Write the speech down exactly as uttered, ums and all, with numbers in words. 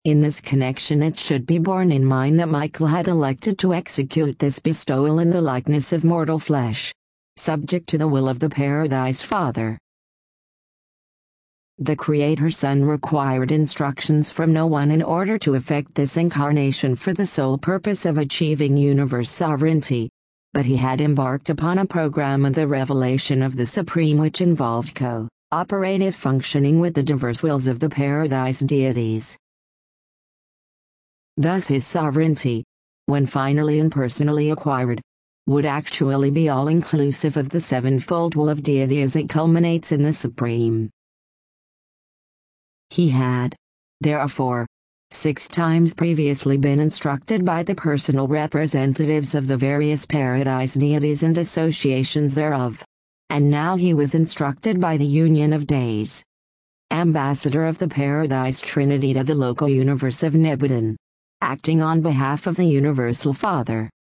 In this connection, it should be borne in mind that Michael had elected to execute this bestowal in the likeness of mortal flesh, subject to the will of the Paradise Father. The Creator Son required instructions from no one in order to effect this incarnation for the sole purpose of achieving universe sovereignty, but he had embarked upon a program of the revelation of the Supreme which involved co-operative functioning with the diverse wills of the Paradise deities. Thus his sovereignty, when finally and personally acquired, would actually be all-inclusive of the sevenfold will of deity as it culminates in the Supreme. He had, therefore, six times previously been instructed by the personal representatives of the various Paradise deities and associations thereof, and now he was instructed by the Union of Days, ambassador of the Paradise Trinity to the local universe of Nibidan, acting on behalf of the Universal Father.